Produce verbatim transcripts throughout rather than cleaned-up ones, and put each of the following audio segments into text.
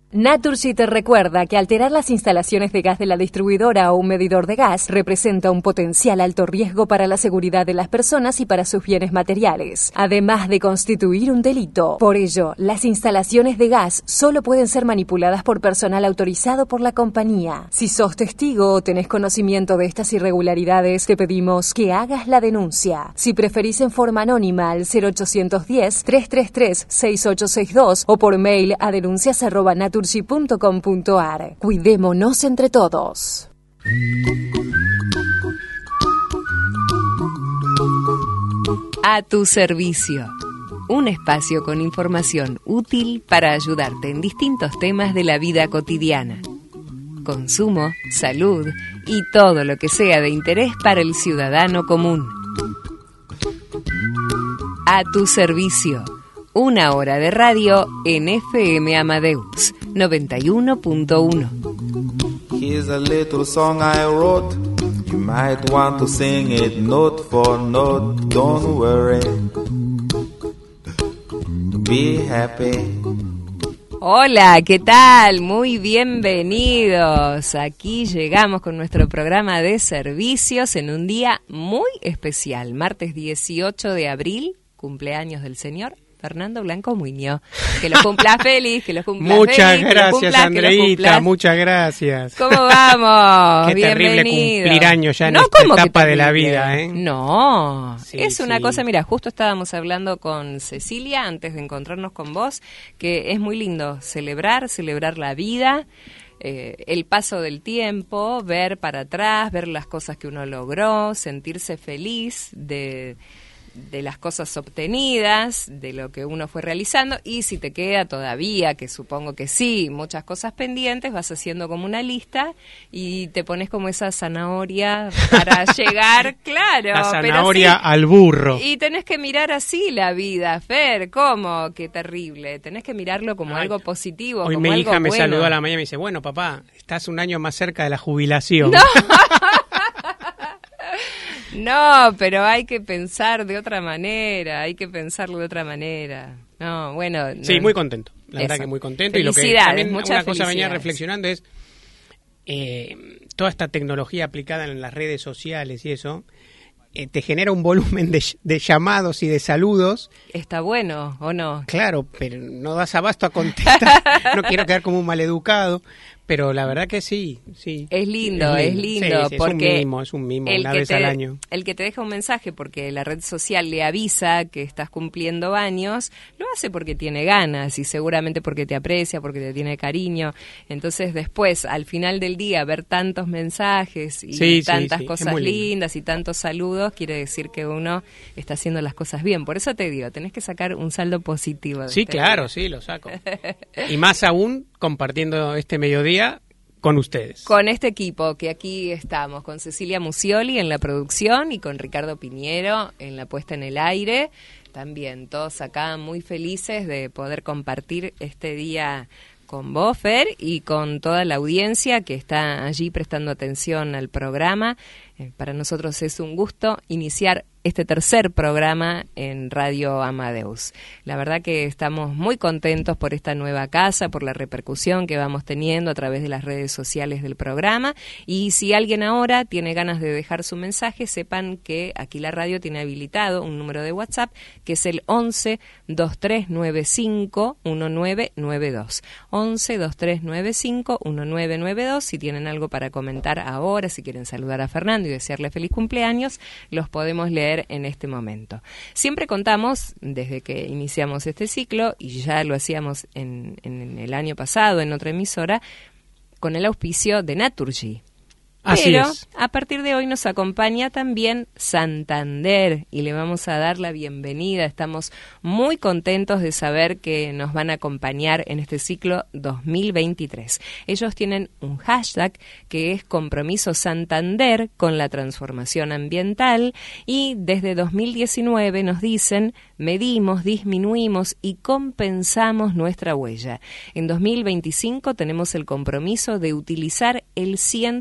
Naturgy te recuerda que alterar las instalaciones de gas de la distribuidora o un medidor de gas representa un potencial alto riesgo para la seguridad de las personas y para sus bienes materiales, además de constituir un delito. Por ello, las instalaciones de gas solo pueden ser manipuladas por personal autorizado por la compañía. Si sos testigo o tenés conocimiento de estas irregularidades, te pedimos que hagas la denuncia. Si preferís en forma anónima al cero ochocientos diez, trescientos treinta y tres, sesenta y ocho sesenta y dos o por mail a denuncias arroba naturgy punto com punto a r. Cuidémonos entre todos. A tu servicio. Un espacio con información útil para ayudarte en distintos temas de la vida cotidiana. Consumo, salud y todo lo que sea de interés para el ciudadano común. A tu servicio. Una hora de radio en F M Amadeus noventa y uno punto uno. Here's a little song I wrote. You might want to sing it note for note. Don't worry. Be happy. Hola, ¿qué tal? Muy bienvenidos. Aquí llegamos con nuestro programa de servicios en un día muy especial. Martes dieciocho de abril, cumpleaños del señor Fernando Blanco Muñoz. Que lo cumpla feliz, que lo cumpla muchas feliz. Muchas gracias, cumpla, Andreita, muchas gracias. ¿Cómo vamos? Qué Bienvenido. Terrible cumplir años ya en no, esta etapa de la vida, ¿eh? No, sí, es una sí. cosa, mira, justo estábamos hablando con Cecilia antes de encontrarnos con vos, que es muy lindo celebrar, celebrar la vida. Eh, el paso del tiempo, ver para atrás, ver las cosas que uno logró, sentirse feliz de... de las cosas obtenidas, de lo que uno fue realizando, y si te queda todavía, que supongo que sí, muchas cosas pendientes, vas haciendo como una lista y te pones como esa zanahoria para llegar, claro. La zanahoria pero sí, al burro. Y tenés que mirar así la vida, Fer, ¿cómo? Qué terrible. Tenés que mirarlo como Ay, algo positivo, hoy como mi algo hija me bueno. saludó a la mañana y me dice, bueno, papá, estás un año más cerca de la jubilación. No. No, pero hay que pensar de otra manera, hay que pensarlo de otra manera. No, bueno. No. Sí, muy contento, la Eso. verdad que muy contento. Y lo que también una cosa venía reflexionando es eh, toda esta tecnología aplicada en las redes sociales y eso, eh, te genera un volumen de, de llamados y de saludos. ¿Está bueno o no? Claro, pero no das abasto a contestar, no quiero quedar como un maleducado. Pero la verdad que sí, sí. Es lindo, es lindo, es lindo sí, sí, porque es un mimo, es un mimo, una vez te, al año. El que te deja un mensaje porque la red social le avisa que estás cumpliendo años, lo hace porque tiene ganas y seguramente porque te aprecia, porque te tiene cariño. Entonces después, al final del día, ver tantos mensajes y sí, tantas sí, sí, cosas lindas y tantos saludos, quiere decir que uno está haciendo las cosas bien. Por eso te digo, tenés que sacar un saldo positivo. De sí, este claro, día. sí, lo saco. Y más aún compartiendo este mediodía con ustedes. Con este equipo que aquí estamos, con Cecilia Musioli en la producción y con Ricardo Piñero en la puesta en el aire. También todos acá muy felices de poder compartir este día con vos, Fer, y con toda la audiencia que está allí prestando atención al programa. Eh, para nosotros es un gusto iniciar este tercer programa en Radio Amadeus. La verdad que estamos muy contentos por esta nueva casa, por la repercusión que vamos teniendo a través de las redes sociales del programa. Y si alguien ahora tiene ganas de dejar su mensaje, sepan que aquí la radio tiene habilitado un número de WhatsApp que es el once, veintitrés noventa y cinco, diecinueve noventa y dos. once, veintitrés noventa y cinco, diecinueve noventa y dos. Si tienen algo para comentar ahora, si quieren saludar a Fernando y desearle feliz cumpleaños, los podemos leer en este momento. Siempre contamos, desde que iniciamos este ciclo, y ya lo hacíamos en, en el año pasado en otra emisora, con el auspicio de Naturgy. Así Pero es. A partir de hoy nos acompaña también Santander y le vamos a dar la bienvenida. Estamos muy contentos de saber que nos van a acompañar en este ciclo dos mil veintitrés. Ellos tienen un hashtag que es Compromiso Santander con la transformación ambiental y desde dos mil diecinueve nos dicen medimos, disminuimos y compensamos nuestra huella. En dos mil veinticinco tenemos el compromiso de utilizar el cien por ciento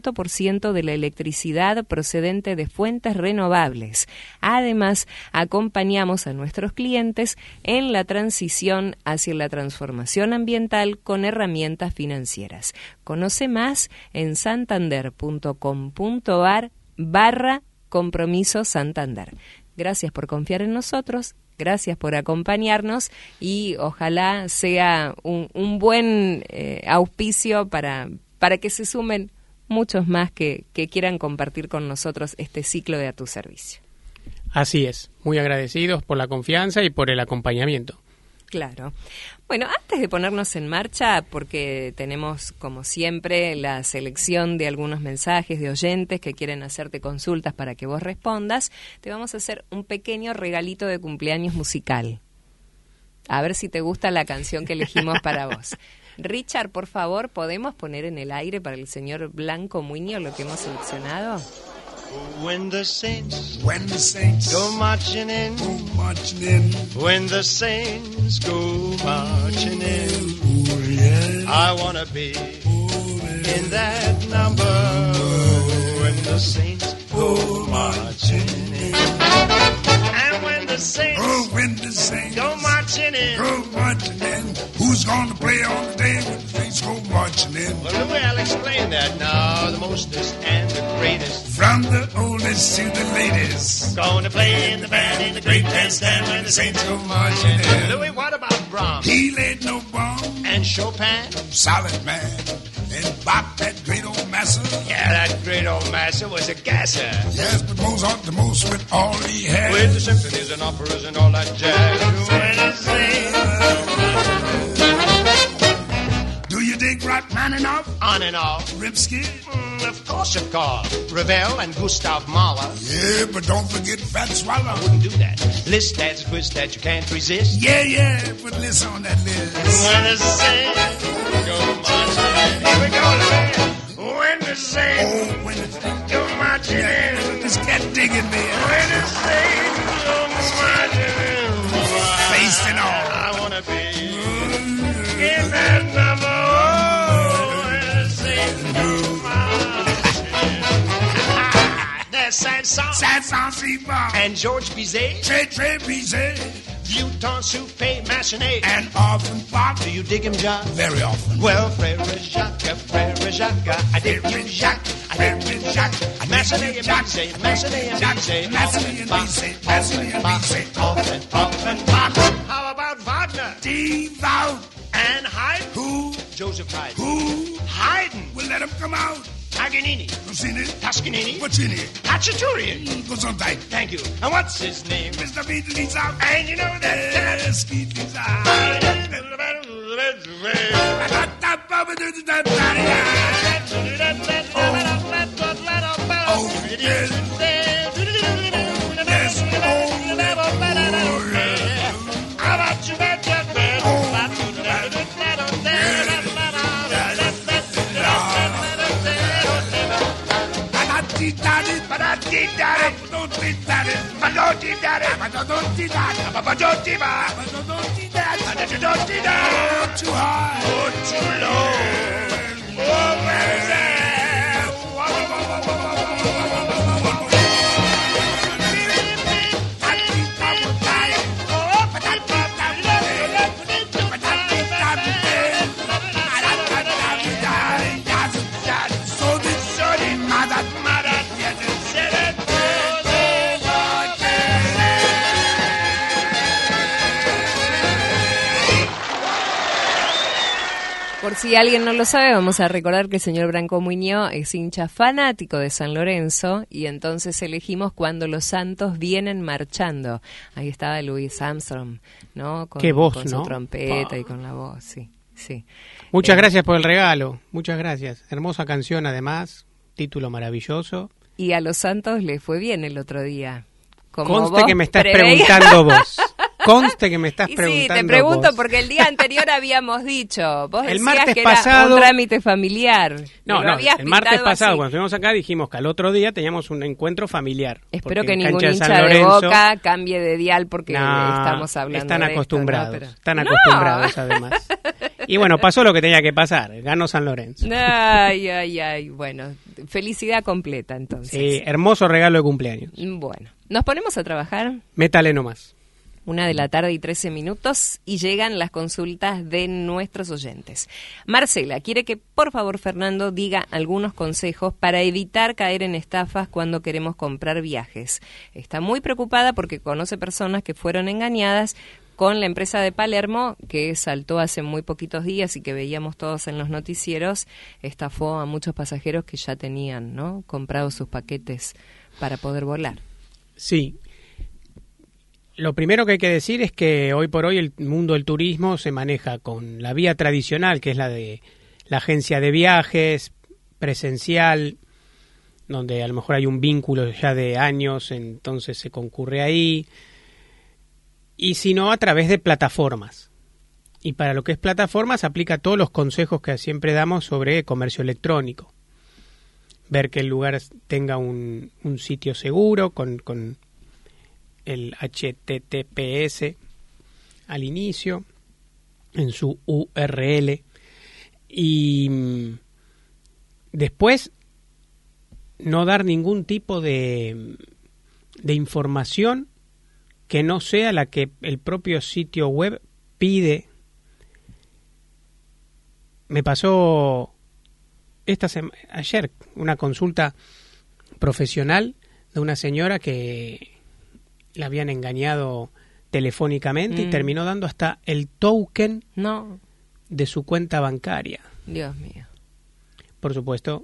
ciento de la electricidad procedente de fuentes renovables. Además, acompañamos a nuestros clientes en la transición hacia la transformación ambiental con herramientas financieras. Conoce más en santander.com.ar barra compromiso Santander. Gracias por confiar en nosotros, gracias por acompañarnos y ojalá sea un, un buen eh, auspicio para, para que se sumen muchos más que, que quieran compartir con nosotros este ciclo de A Tu Servicio. Así es, muy agradecidos por la confianza y por el acompañamiento. Claro. Bueno, antes de ponernos en marcha, porque tenemos, como siempre, la selección de algunos mensajes de oyentes que quieren hacerte consultas para que vos respondas, te vamos a hacer un pequeño regalito de cumpleaños musical. A ver si te gusta la canción que elegimos para vos. Richard, por favor, ¿podemos poner en el aire para el señor Blanco Muñoz lo que hemos seleccionado? When the saints, when the saints go marching in, go marching in. When the saints go marching in, ooh, yeah. I wanna be ooh, in that number. When the saints go marching in, and when the saints, oh, when the saints go marching in, go marching in. Who's gonna play on the day when the saints go marching in? Well, Louis, I'll explain that now. The mostest and the greatest, from the oldest to the latest, gonna play in the band in the great bandstand when the saints go marching in. Louis, what about Brahms? He laid no bomb. And Chopin? Solid man. And Bach, that great old master. Yeah, that great old master was a gasser. Yes, but Mozart the most with all he had. With the symphonies and operas and all that jazz. When the saints, do you dig Rachmaninoff? On and off. Rimsky? Mm, of course, of course. Ravel and Gustav Mahler. Yeah, but don't forget Fat Swallow. I wouldn't do that. List that's a quiz that you can't resist. Yeah, yeah, put List on that list. When the saints go marching in. Here we go, man. When the saints, oh, when the saints go marching in. This cat digging me. When the saints go marching in. Face and all. I wanna be in that number. Saint-Saëns, Saint-Saëns, and Georges Bizet, Très Très Bizet, Vieuxtemps, Soufflé, Massenet, and often Bach. Do you dig him, John? Very often. Well, Frère Jacques, Frère Jacques, I dig you, Jacques, I dig you, Jacques, Massenet and Bizet, Massenet and Bizet, Massenet and Bizet, Massenet and Bizet, often, often Bach. How about Wagner? Devout. And Haydn? Who? Joseph Haydn. Who? Haydn. We'll let him come out. Paganini. Rossini. Toscanini. Puccini. Cacciaturian. Gesundheit. Thank you. And what's his name? Mister Beatles out. And you know that. Yes, Beatles out. Oh, yes. Yes. How about you bet your bed? Too high, oh, too low. Oh, Por si alguien no lo sabe, vamos a recordar que el señor Branco Muñoz es hincha fanático de San Lorenzo y entonces elegimos Cuando los Santos vienen marchando. Ahí estaba Louis Armstrong, ¿no? Con, Qué voz, con ¿no? su trompeta Oh. y con la voz, sí, sí. Muchas eh, gracias por el regalo, muchas gracias. Hermosa canción además, título maravilloso. Y a los Santos le fue bien el otro día. Como Conste vos que me estás preveías. preguntando vos. Conste que me estás Y preguntando sí, te pregunto vos. porque el día anterior habíamos dicho, vos El decías martes que era pasado- un trámite familiar. No, Lo no, habías el martes pintado pasado así. cuando estuvimos acá dijimos que al otro día teníamos un encuentro familiar. Espero porque que en ningún cancha de hincha San de Lorenzo- Boca cambie de dial porque No, estamos hablando están de esto, acostumbrados, ¿no? Pero- están No. acostumbrados además. Y bueno, pasó lo que tenía que pasar, ganó San Lorenzo. Ay, ay, ay, bueno, felicidad completa entonces. Sí, hermoso regalo de cumpleaños. Bueno, ¿nos ponemos a trabajar? Métale nomás. Una de la tarde y trece minutos y llegan las consultas de nuestros oyentes. Marcela quiere que por favor Fernando diga algunos consejos para evitar caer en estafas cuando queremos comprar viajes. Está muy preocupada porque conoce personas que fueron engañadas con la empresa de Palermo, que saltó hace muy poquitos días y que veíamos todos en los noticieros, estafó a muchos pasajeros que ya tenían, ¿no?, comprados sus paquetes para poder volar. Sí. Lo primero que hay que decir es que hoy por hoy el mundo del turismo se maneja con la vía tradicional, que es la de la agencia de viajes, presencial, donde a lo mejor hay un vínculo ya de años, entonces se concurre ahí, y si no, a través de plataformas. Y para lo que es plataformas aplica todos los consejos que siempre damos sobre comercio electrónico. Ver que el lugar tenga un, un sitio seguro con... con el H T T P S al inicio, en su U R L, y después no dar ningún tipo de, de información que no sea la que el propio sitio web pide. Me pasó esta sema- ayer una consulta profesional de una señora que la habían engañado telefónicamente mm. y terminó dando hasta el token no. de su cuenta bancaria. Dios mío. Por supuesto,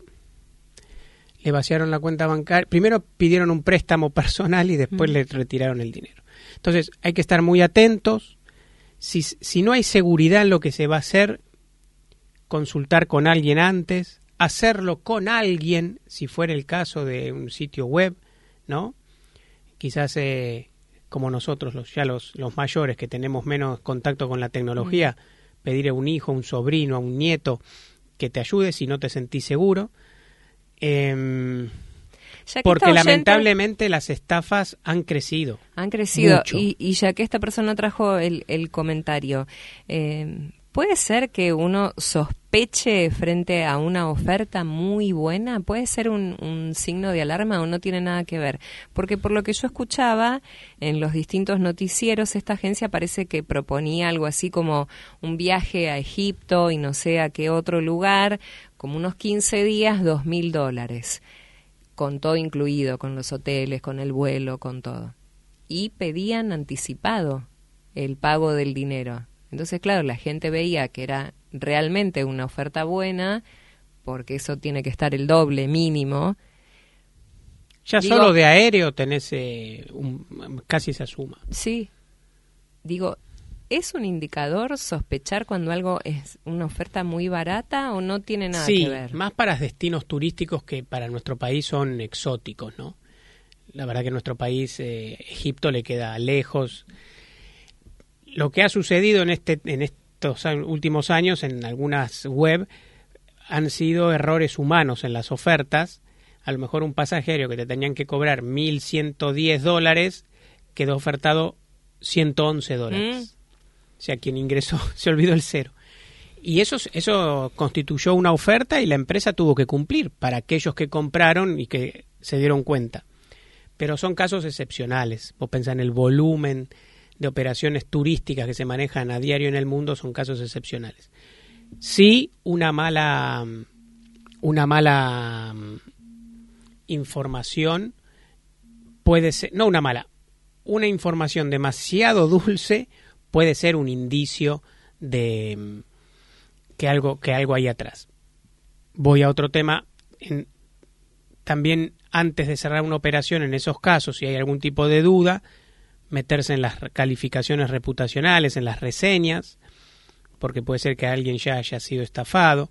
le vaciaron la cuenta bancaria. Primero pidieron un préstamo personal y después mm. le retiraron el dinero. Entonces, hay que estar muy atentos. Si, si no hay seguridad en lo que se va a hacer, consultar con alguien antes, hacerlo con alguien, si fuera el caso de un sitio web, ¿no? Quizás eh, como nosotros, los, ya los, los mayores que tenemos menos contacto con la tecnología, mm. pedir a un hijo, un sobrino, a un nieto que te ayude si no te sentís seguro. Eh, porque oyente, lamentablemente las estafas han crecido. Han crecido. Y, y ya que esta persona trajo el, el comentario, eh, ¿puede ser que uno sospeche frente a una oferta muy buena? ¿Puede ser un, un signo de alarma o no tiene nada que ver? Porque por lo que yo escuchaba en los distintos noticieros, esta agencia parece que proponía algo así como un viaje a Egipto y no sé a qué otro lugar, como unos quince días, dos mil dólares, con todo incluido, con los hoteles, con el vuelo, con todo. Y pedían anticipado el pago del dinero. Entonces, claro, la gente veía que era realmente una oferta buena, porque eso tiene que estar el doble mínimo. Ya Digo, solo de aéreo tenés eh, un, casi esa suma. Sí. Digo, ¿es un indicador sospechar cuando algo es una oferta muy barata o no tiene nada sí, que ver? Sí, más para destinos turísticos que para nuestro país son exóticos, ¿no? La verdad que a nuestro país, eh, Egipto le queda lejos. Lo que ha sucedido en este en estos últimos años en algunas web han sido errores humanos en las ofertas. A lo mejor un pasajero que te tenían que cobrar mil ciento diez dólares quedó ofertado ciento once dólares. Mm. O sea, quien ingresó se olvidó el cero. Y eso, eso constituyó una oferta y la empresa tuvo que cumplir para aquellos que compraron y que se dieron cuenta. Pero son casos excepcionales. Vos pensás en el volumen de operaciones turísticas que se manejan a diario en el mundo, son casos excepcionales. Sí, una mala una mala información puede ser, no una mala, una información demasiado dulce puede ser un indicio de que algo que algo hay atrás. Voy a otro tema. En, también antes de cerrar una operación, en esos casos, si hay algún tipo de duda, meterse en las calificaciones reputacionales, en las reseñas, porque puede ser que alguien ya haya sido estafado.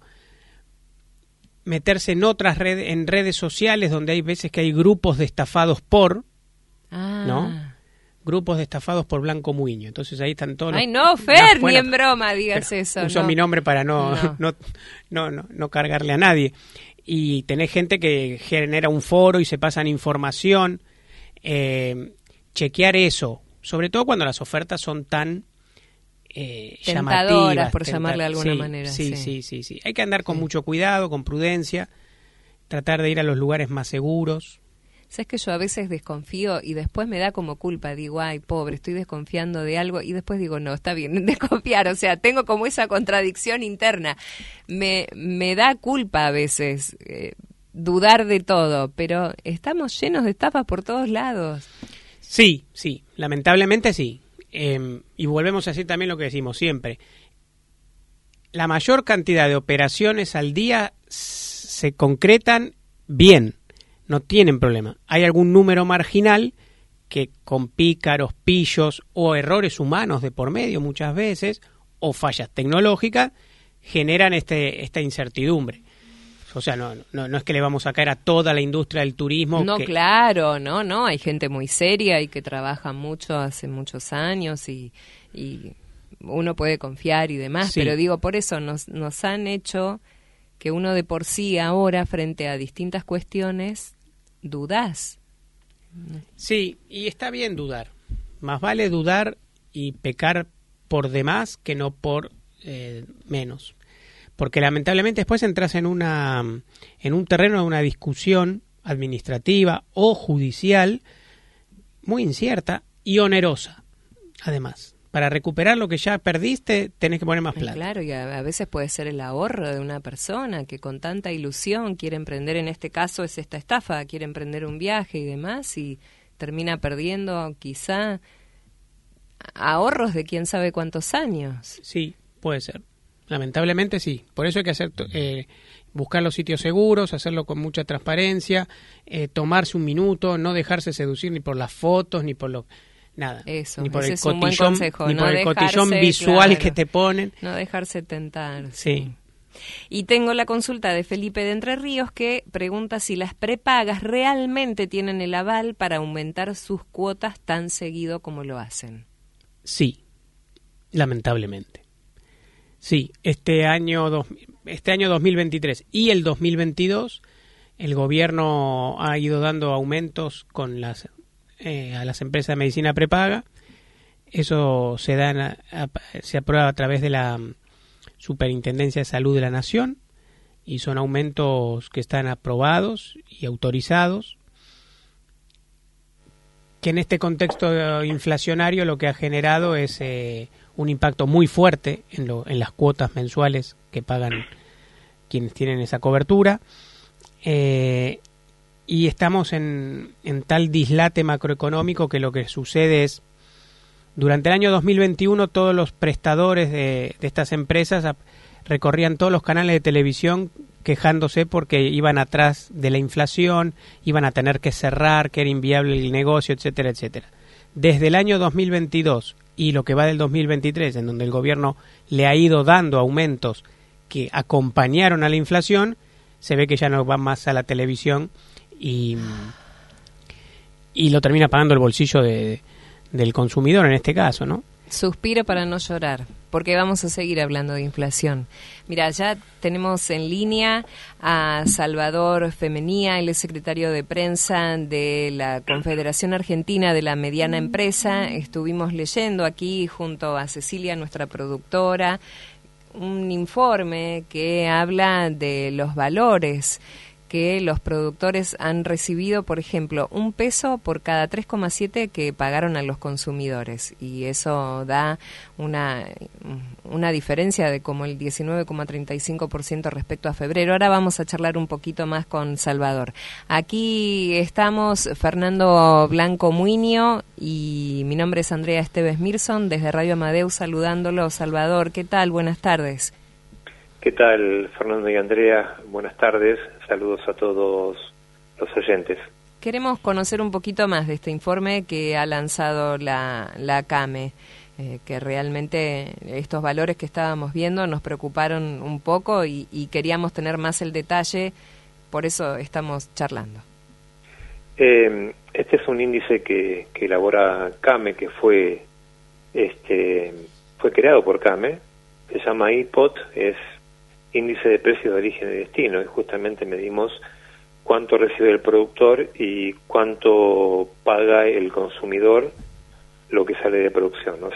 Meterse en otras redes, en redes sociales donde hay veces que hay grupos de estafados por, ah. ¿no? Grupos de estafados por Blanco Muiño. Entonces ahí están todos. Ay, no, Fer, no, bueno, ni en broma digas eso. Uso no. mi nombre para no no. No, no, no, no cargarle a nadie. Y tenés gente que genera un foro y se pasan información. Eh, chequear eso, sobre todo cuando las ofertas son tan eh, tentadoras, llamativas, por tentar, llamarle de alguna sí, manera. Sí, sí, sí, sí, sí. Hay que andar con sí. mucho cuidado, con prudencia, tratar de ir a los lugares más seguros. Sabes que yo a veces desconfío y después me da como culpa, digo, ay, pobre, estoy desconfiando de algo, y después digo, no, está bien, desconfiar, o sea, tengo como esa contradicción interna. Me, me da culpa a veces eh, dudar de todo, pero estamos llenos de estafas por todos lados. Sí, sí, lamentablemente sí. Eh, y volvemos a decir también lo que decimos siempre. La mayor cantidad de operaciones al día se concretan bien. No tienen problema. Hay algún número marginal que con pícaros, pillos o errores humanos de por medio muchas veces, o fallas tecnológicas, generan este, esta incertidumbre. O sea, no, no, no es que le vamos a caer a toda la industria del turismo. No, que... claro, no, no. Hay gente muy seria y que trabaja mucho hace muchos años y, y uno puede confiar y demás, sí. Pero digo, por eso nos, nos han hecho que uno de por sí ahora, frente a distintas cuestiones, dudás. Sí, y está bien dudar. Más vale dudar y pecar por demás que no por eh, menos. Porque lamentablemente después entras en una en un terreno de una discusión administrativa o judicial muy incierta y onerosa, además. Para recuperar lo que ya perdiste, tenés que poner más plata. Claro, y a, a veces puede ser el ahorro de una persona que con tanta ilusión quiere emprender, en este caso es esta estafa, quiere emprender un viaje y demás, y termina perdiendo quizá ahorros de quién sabe cuántos años. Sí, puede ser. Lamentablemente sí. Por eso hay que hacer eh, buscar los sitios seguros, hacerlo con mucha transparencia, eh, tomarse un minuto, no dejarse seducir ni por las fotos, ni por lo... Nada, Eso, ni por ese el es un buen cotillón, consejo, ni no por el dejarse, cotillón visual claro, que te ponen. No dejarse tentar. Sí. Y tengo la consulta de Felipe de Entre Ríos que pregunta si las prepagas realmente tienen el aval para aumentar sus cuotas tan seguido como lo hacen. Sí, lamentablemente. Sí, este año, dos, este año dos mil veintitrés y el dos mil veintidós el gobierno ha ido dando aumentos con las eh, a las empresas de medicina prepaga. Eso se da a, a, se aprueba a través de la Superintendencia de Salud de la Nación y son aumentos que están aprobados y autorizados, que en este contexto inflacionario lo que ha generado es eh, un impacto muy fuerte en, lo, en las cuotas mensuales que pagan quienes tienen esa cobertura. Eh, y estamos en, en tal dislate macroeconómico que lo que sucede es, durante el año dos mil veintiuno todos los prestadores de, de estas empresas a, recorrían todos los canales de televisión quejándose porque iban atrás de la inflación, iban a tener que cerrar, que era inviable el negocio, etcétera, etcétera. Desde el año dos mil veintidós y lo que va del dos mil veintitrés, en donde el gobierno le ha ido dando aumentos que acompañaron a la inflación, se ve que ya no van más a la televisión y, y lo termina pagando el bolsillo de, del consumidor en este caso, ¿no? Suspiro para no llorar, porque vamos a seguir hablando de inflación. Mira, ya tenemos en línea a Salvador Femenía, él es secretario de prensa de la Confederación Argentina de la Mediana Empresa. Estuvimos leyendo aquí junto a Cecilia, nuestra productora, un informe que habla de los valores que los productores han recibido, por ejemplo, un peso por cada tres coma siete que pagaron a los consumidores, y eso da una, una diferencia de como el diecinueve coma treinta y cinco por ciento respecto a febrero. Ahora vamos a charlar un poquito más con Salvador. Aquí estamos Fernando Blanco Muinio y mi nombre es Andrea Esteves Mirson, desde Radio Amadeus saludándolo. Salvador, ¿qué tal? Buenas tardes. ¿Qué tal, Fernando y Andrea? Buenas tardes. Saludos a todos los oyentes. Queremos conocer un poquito más de este informe que ha lanzado la, la CAME, eh, que realmente estos valores que estábamos viendo nos preocuparon un poco y, y queríamos tener más el detalle, por eso estamos charlando. Eh, este es un índice que, que elabora CAME, que fue, este, fue creado por CAME, se llama I P O T, es Índice de Precios de Origen y Destino, y justamente medimos cuánto recibe el productor y cuánto paga el consumidor lo que sale de producción. O sea,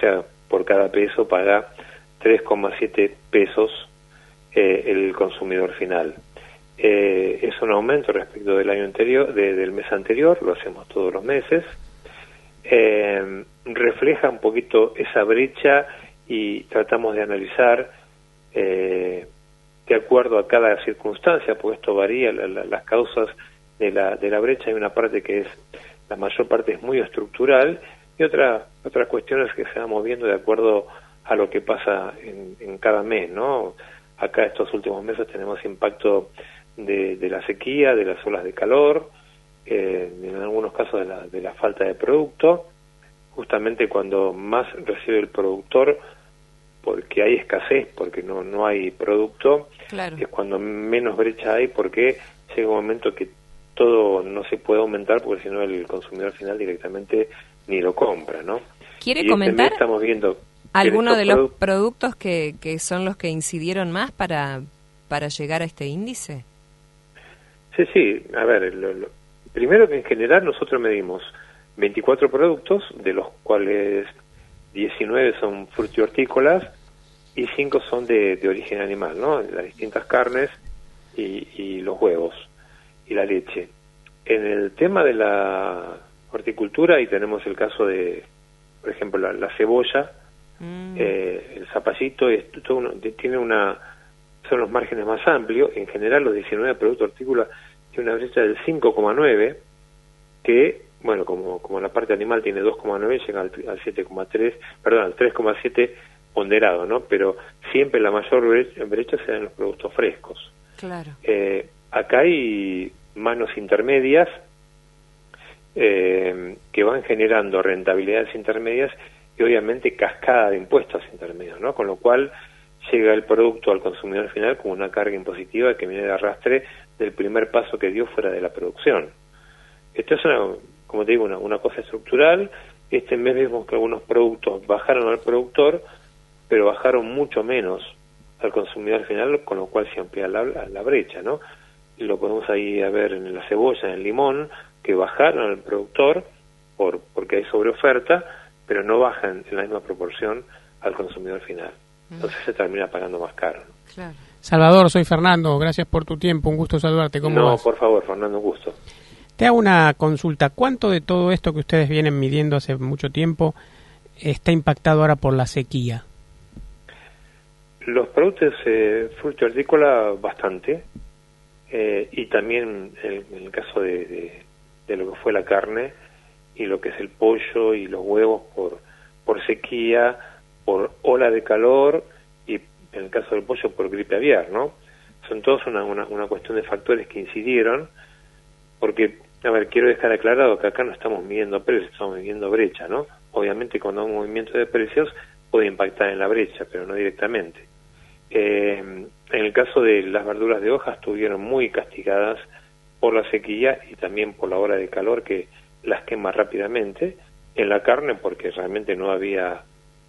por cada peso paga tres coma siete pesos eh, el consumidor final. Eh, es un aumento respecto del año anterior, de, del mes anterior, lo hacemos todos los meses. Eh, refleja un poquito esa brecha y tratamos de analizar eh, de acuerdo a cada circunstancia, porque esto varía, la, la, las causas de la, de la brecha. Hay una parte que es, la mayor parte es muy estructural, y otra, otras cuestiones que se van moviendo de acuerdo a lo que pasa en, en cada mes, ¿no? Acá estos últimos meses tenemos impacto de, de la sequía, de las olas de calor, eh, en algunos casos de la, de la falta de producto, justamente cuando más recibe el productor, porque hay escasez, porque no, no hay producto, claro. Es cuando menos brecha hay, porque llega un momento que todo no se puede aumentar, porque si no el consumidor final directamente ni lo compra, ¿no? ¿Quiere y comentar este estamos viendo alguno de los produ- productos que, que son los que incidieron más para, para llegar a este índice? Sí, sí, a ver, lo, lo, primero que en general nosotros medimos veinticuatro productos, de los cuales diecinueve son frutícolas y cinco son de, de origen animal, ¿no? Las distintas carnes y, y los huevos y la leche. En el tema de la horticultura, y tenemos el caso de, por ejemplo, la, la cebolla, mm. eh, el zapallito, es, todo uno, tiene una, son los márgenes más amplios. En general, los diecinueve productos hortícolas tienen una brecha del cinco coma nueve, que, bueno, como, como la parte animal tiene dos coma nueve, llega al, al siete coma tres, perdón, al tres coma siete ponderado, ¿no? Pero siempre la mayor brecha, brecha se da en los productos frescos. Claro. Eh, acá hay manos intermedias eh, que van generando rentabilidades intermedias y obviamente cascada de impuestos intermedios, ¿no? Con lo cual llega el producto al consumidor final como una carga impositiva que viene de arrastre del primer paso que dio fuera de la producción. Esto es, una, como te digo, una, una cosa estructural. Este mes vemos que algunos productos bajaron al productor, pero bajaron mucho menos al consumidor final, con lo cual se amplía la, la brecha, ¿no? Y lo podemos ahí a ver en la cebolla, en el limón, que bajaron al productor por porque hay sobreoferta, pero no bajan en la misma proporción al consumidor final. Entonces se termina pagando más caro, ¿no? Claro. Salvador, soy Fernando, gracias por tu tiempo, un gusto saludarte. ¿Cómo No, vas? por favor, Fernando, un gusto. Te hago una consulta. ¿Cuánto de todo esto que ustedes vienen midiendo hace mucho tiempo está impactado ahora por la sequía? Los productos eh, frutícola bastante, eh, y también el, en el caso de, de, de lo que fue la carne y lo que es el pollo y los huevos por, por sequía, por ola de calor y en el caso del pollo por gripe aviar, ¿no? Son todos una, una, una cuestión de factores que incidieron, porque, a ver, quiero dejar aclarado que acá no estamos midiendo precios, estamos midiendo brecha, ¿no? Obviamente cuando hay un movimiento de precios puede impactar en la brecha, pero no directamente. Eh, en el caso de las verduras de hoja estuvieron muy castigadas por la sequía y también por la ola de calor que las quema rápidamente. En la carne porque realmente no había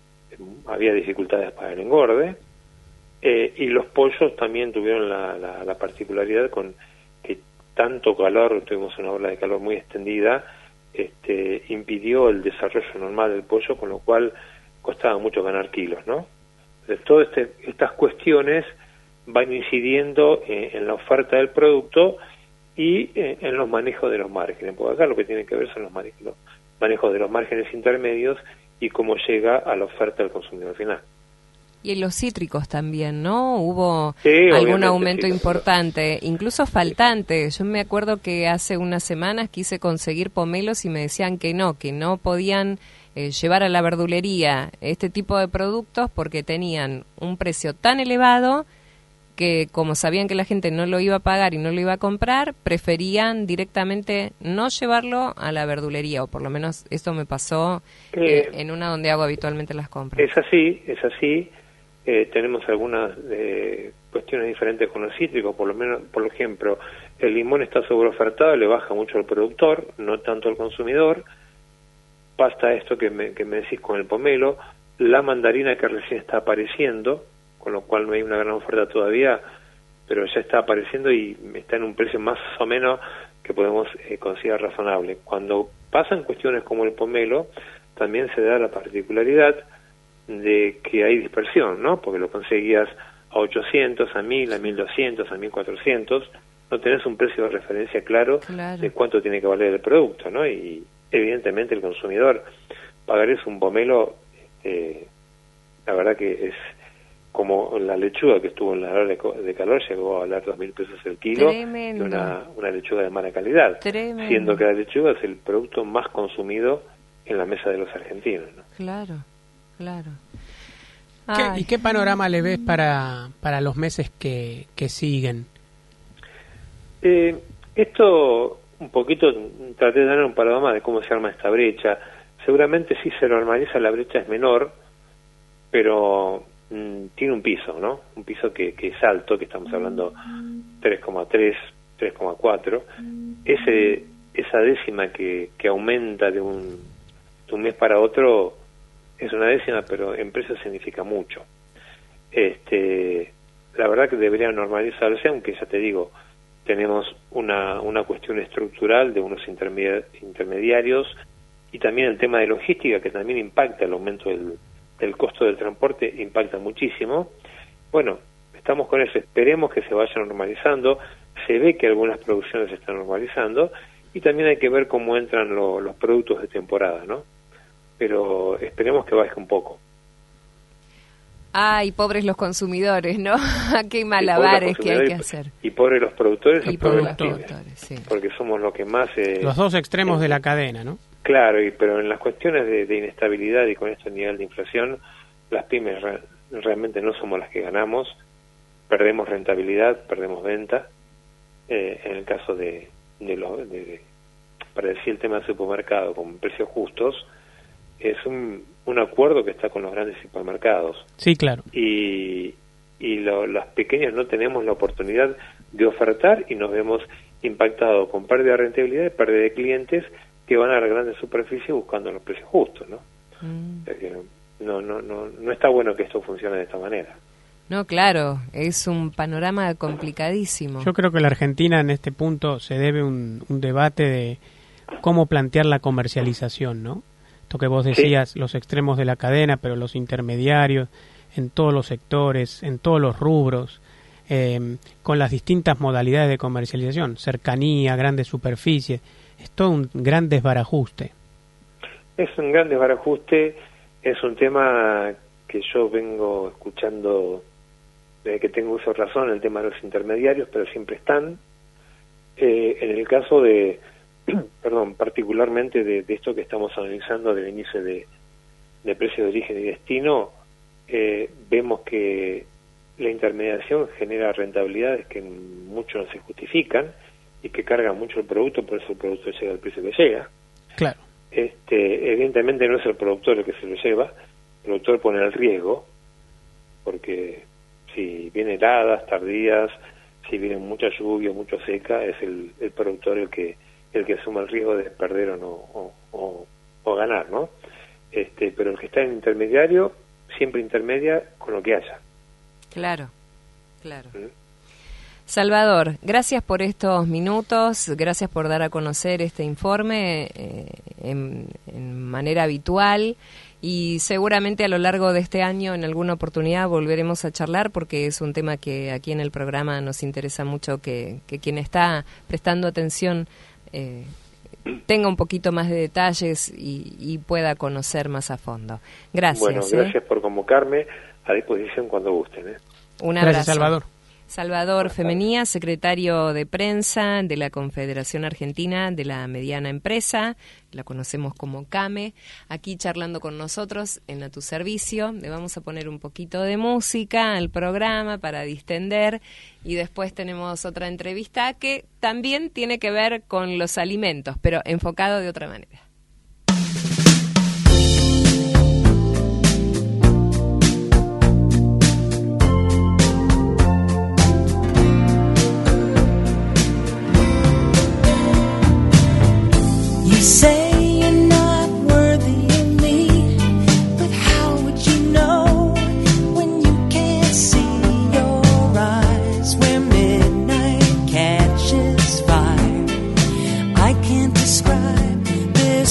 había dificultades para el engorde, eh, y los pollos también tuvieron la, la, la particularidad con que tanto calor, tuvimos una ola de calor muy extendida, este, impidió el desarrollo normal del pollo, con lo cual costaba mucho ganar kilos, ¿no? Entonces, todas este, estas cuestiones van incidiendo eh, en la oferta del producto y eh, en los manejos de los márgenes, porque acá lo que tiene que ver son los manejos, los manejos de los márgenes intermedios y cómo llega a la oferta del consumidor final. Y en los cítricos también, ¿no? Hubo sí, algún aumento sí, importante, incluso faltante. Yo me acuerdo que hace unas semanas quise conseguir pomelos y me decían que no, que no podían eh, llevar a la verdulería este tipo de productos porque tenían un precio tan elevado que, como sabían que la gente no lo iba a pagar y no lo iba a comprar, preferían directamente no llevarlo a la verdulería, o por lo menos eso me pasó eh, en una donde hago habitualmente las compras. Es así, es así. Eh, tenemos algunas eh, cuestiones diferentes con los cítricos, por lo menos, por ejemplo, el limón está sobreofertado, le baja mucho al productor, no tanto al consumidor. Pasa esto que me, que me decís con el pomelo, la mandarina que recién está apareciendo, con lo cual no hay una gran oferta todavía, pero ya está apareciendo y está en un precio más o menos que podemos eh, considerar razonable. Cuando pasan cuestiones como el pomelo, también se da la particularidad de que hay dispersión, ¿no? Porque lo conseguías a ochocientos, a mil, a mil doscientos, a mil cuatrocientos, no tenés un precio de referencia claro, claro. de cuánto tiene que valer el producto, ¿no? Y evidentemente el consumidor pagar es un pomelo, eh, la verdad que es como la lechuga que estuvo en la hora de, de calor, llegó a valer dos mil pesos el kilo, Tremendo. y una, una lechuga de mala calidad, Tremendo. siendo que la lechuga es el producto más consumido en la mesa de los argentinos, ¿no? Claro, claro. ¿Qué, ¿Y qué panorama le ves para, para los meses que, que siguen? Eh, esto, un poquito, traté de dar un panorama de cómo se arma esta brecha. Seguramente si se normaliza la brecha es menor, pero mmm, tiene un piso, ¿no? Un piso que, que es alto, que estamos hablando tres coma tres, tres coma cuatro. Ese, esa décima que, que aumenta de un, de un mes para otro es una décima, pero en precios significa mucho. Este, la verdad que debería normalizarse, aunque ya te digo, tenemos una, una cuestión estructural de unos intermediarios y también el tema de logística, que también impacta, el aumento del, del costo del transporte impacta muchísimo. Bueno, estamos con eso, esperemos que se vaya normalizando, se ve que algunas producciones se están normalizando y también hay que ver cómo entran lo, los productos de temporada, ¿no? Pero esperemos que baje un poco. Ay, pobres los consumidores, ¿no? Qué malabares que hay que hacer. Y pobres los productores y, y pobres los productores, sí. Porque somos los que más... Eh, los dos extremos eh, de la cadena, ¿no? Claro, y, pero en las cuestiones de, de inestabilidad y con este nivel de inflación, las pymes re, realmente no somos las que ganamos, perdemos rentabilidad, perdemos venta. Eh, en el caso de, de, lo, de, de, para decir el tema del supermercado con precios justos, es un, un acuerdo que está con los grandes supermercados. Sí, claro. Y, y lo, las pequeñas no tenemos la oportunidad de ofertar y nos vemos impactados con pérdida de rentabilidad y pérdida de clientes que van a las grandes superficies buscando los precios justos, ¿no? Mm. O sea que no, no, no, no está bueno que esto funcione de esta manera. No, claro, es un panorama complicadísimo. Yo creo que la Argentina en este punto se debe un, un debate de cómo plantear la comercialización, ¿no? Esto que vos decías, sí. Los extremos de la cadena, pero los intermediarios, en todos los sectores, en todos los rubros, eh, con las distintas modalidades de comercialización, cercanía, grandes superficies, es todo un gran desbarajuste. Es un gran desbarajuste, es un tema que yo vengo escuchando desde que tengo uso de razón, el tema de los intermediarios, pero siempre están. Eh, en el caso de... perdón, particularmente de, de esto que estamos analizando del índice de, de precio de origen y destino, eh, vemos que la intermediación genera rentabilidades que mucho no se justifican y que cargan mucho el producto, por eso el producto llega al precio que llega. Claro. Este, evidentemente no es el productor el que se lo lleva, el productor pone el riesgo, porque si vienen heladas, tardías, si viene mucha lluvia, mucho seca, es el, el productor el que el que asume el riesgo de perder o no o, o, o ganar, ¿no? Este, pero el que está en intermediario siempre intermedia con lo que haya. Claro, claro. ¿Mm? Salvador, gracias por estos minutos, gracias por dar a conocer este informe eh, en, en manera habitual y seguramente a lo largo de este año en alguna oportunidad volveremos a charlar porque es un tema que aquí en el programa nos interesa mucho que, que quien está prestando atención Eh, tenga un poquito más de detalles y, y pueda conocer más a fondo. Gracias. Bueno, gracias ¿eh? por convocarme, a disposición cuando gusten. ¿eh? Un abrazo. Gracias, Salvador. Salvador Femenía, secretario de prensa de la Confederación Argentina de la Mediana Empresa, la conocemos como CAME, aquí charlando con nosotros en A Tu Servicio. Le vamos a poner un poquito de música al programa para distender y después tenemos otra entrevista que también tiene que ver con los alimentos, pero enfocado de otra manera. Say you're not worthy of me, but how would you know when you can't see your eyes where midnight catches fire? I can't describe this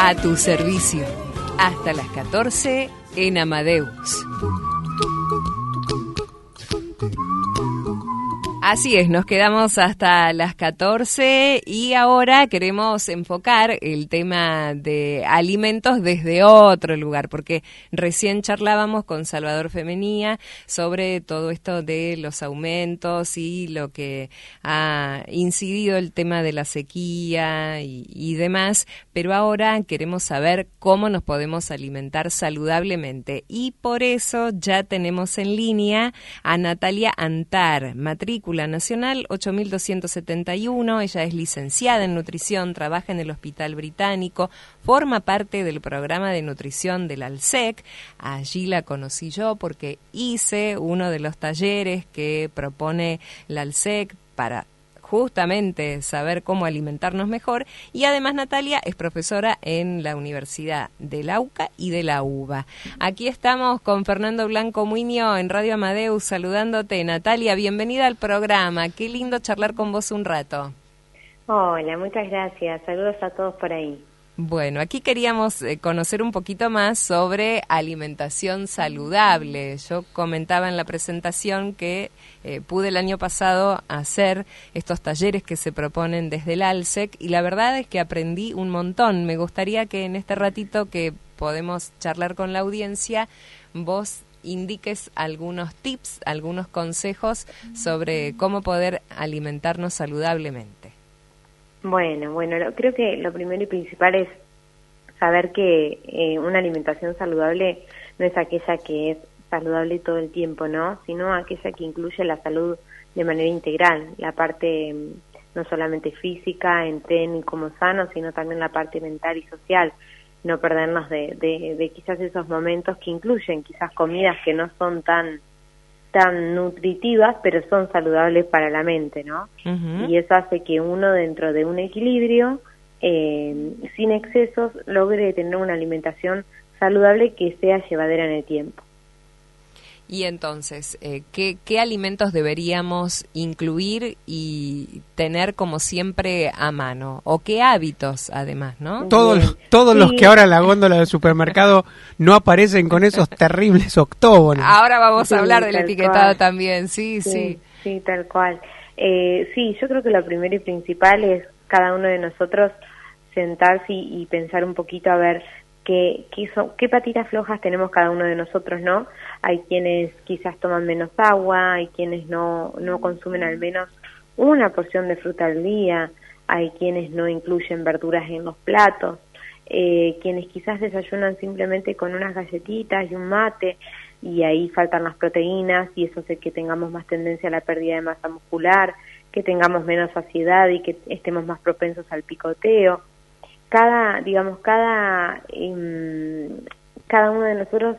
a tu servicio. Hasta las catorce en Amadeus. Así es, nos quedamos hasta las catorce y ahora queremos enfocar el tema de alimentos desde otro lugar, porque recién charlábamos con Salvador Femenía sobre todo esto de los aumentos y lo que ha incidido el tema de la sequía y, y demás, pero ahora queremos saber cómo nos podemos alimentar saludablemente y por eso ya tenemos en línea a Natalia Antar, matrícula Nacional ocho mil doscientos setenta y uno, ella es licenciada en nutrición, trabaja en el Hospital Británico, forma parte del programa de nutrición del ALSEC, allí la conocí yo porque hice uno de los talleres que propone la ALSEC para justamente saber cómo alimentarnos mejor y además Natalia es profesora en la Universidad del AUCA y de la UBA. Aquí estamos con Fernando Blanco Muñoz en Radio Amadeus saludándote. Natalia, bienvenida al programa, qué lindo charlar con vos un rato. Hola, muchas gracias, saludos a todos por ahí. Bueno, aquí queríamos eh, conocer un poquito más sobre alimentación saludable. Yo comentaba en la presentación que eh, pude el año pasado hacer estos talleres que se proponen desde el ALSEC y la verdad es que aprendí un montón. Me gustaría que en este ratito que podemos charlar con la audiencia, vos indiques algunos tips, algunos consejos sobre cómo poder alimentarnos saludablemente. Bueno, bueno, lo, creo que lo primero y principal es saber que eh, una alimentación saludable no es aquella que es saludable todo el tiempo, ¿no? Sino aquella que incluye la salud de manera integral, la parte no solamente física, entreno y como sano, sino también la parte mental y social. No perdernos de, de, de quizás esos momentos que incluyen quizás comidas que no son tan tan nutritivas, pero son saludables para la mente, ¿no? Uh-huh. Y eso hace que uno dentro de un equilibrio, eh, sin excesos, logre tener una alimentación saludable que sea llevadera en el tiempo. Y entonces, eh, ¿qué, ¿qué alimentos deberíamos incluir y tener como siempre a mano? ¿O qué hábitos, además, no? Todos, todos sí. Los que ahora en la góndola del supermercado no aparecen con esos terribles octógonos. Ahora vamos sí, a hablar del etiquetado cual. También, sí, sí. Sí, sí tal cual. Eh, sí, yo creo que lo primero y principal es cada uno de nosotros sentarse y, y pensar un poquito a ver qué, qué, son, qué patitas flojas tenemos cada uno de nosotros, ¿no? Hay quienes quizás toman menos agua, hay quienes no, no consumen al menos una porción de fruta al día, hay quienes no incluyen verduras en los platos, eh, quienes quizás desayunan simplemente con unas galletitas y un mate y ahí faltan las proteínas y eso hace que tengamos más tendencia a la pérdida de masa muscular, que tengamos menos saciedad y que estemos más propensos al picoteo. Cada, digamos, cada, eh, cada uno de nosotros,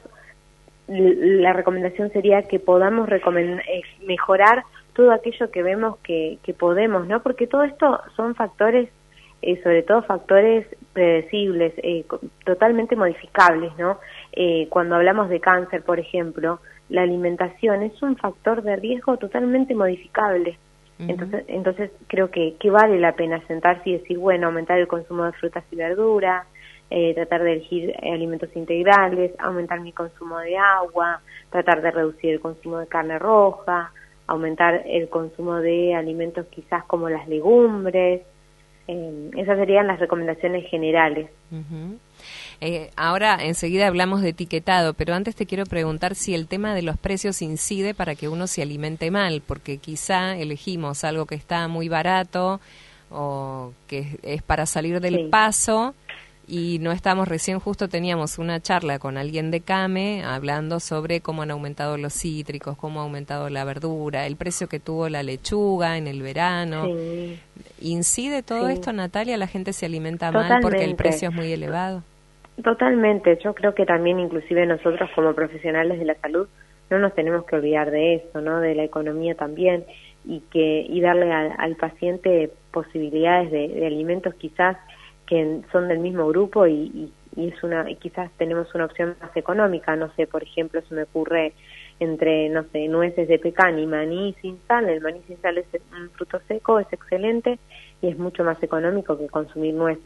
la recomendación sería que podamos recomend- eh, mejorar todo aquello que vemos que, que podemos, ¿no? Porque todo esto son factores, eh, sobre todo factores predecibles, eh, totalmente modificables, ¿no? Eh, cuando hablamos de cáncer, por ejemplo, la alimentación es un factor de riesgo totalmente modificable. Uh-huh. Entonces, entonces creo que, que vale la pena sentarse y decir, bueno, aumentar el consumo de frutas y verduras, eh, tratar de elegir alimentos integrales, aumentar mi consumo de agua, tratar de reducir el consumo de carne roja, aumentar el consumo de alimentos quizás como las legumbres. Eh, esas serían las recomendaciones generales. Uh-huh. Eh, ahora enseguida hablamos de etiquetado, pero antes te quiero preguntar si el tema de los precios incide para que uno se alimente mal, porque quizá elegimos algo que está muy barato o que es para salir del sí. paso y no estamos, recién justo teníamos una charla con alguien de CAME hablando sobre cómo han aumentado los cítricos, cómo ha aumentado la verdura, el precio que tuvo la lechuga en el verano. Sí. ¿Incide todo sí. esto, Natalia? ¿La gente se alimenta Totalmente. mal porque el precio es muy elevado? Totalmente, yo creo que también inclusive nosotros como profesionales de la salud no nos tenemos que olvidar de eso, ¿no? De la economía también y que y darle al, al paciente posibilidades de, de alimentos quizás que son del mismo grupo y, y, y es una y quizás tenemos una opción más económica, no sé, por ejemplo, se me ocurre entre, no sé, nueces de pecan y maní sin sal. El maní sin sal es un fruto seco, es excelente y es mucho más económico que consumir nueces.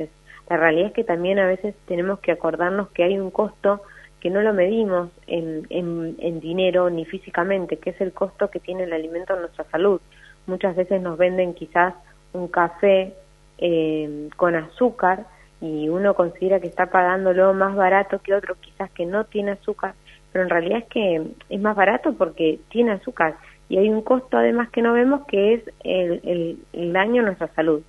La realidad es que también a veces tenemos que acordarnos que hay un costo que no lo medimos en, en, en dinero ni físicamente, que es el costo que tiene el alimento en nuestra salud. Muchas veces nos venden quizás un café eh, con azúcar y uno considera que está pagándolo más barato que otro quizás que no tiene azúcar, pero en realidad es que es más barato porque tiene azúcar y hay un costo además que no vemos que es el, el, el daño a nuestra salud.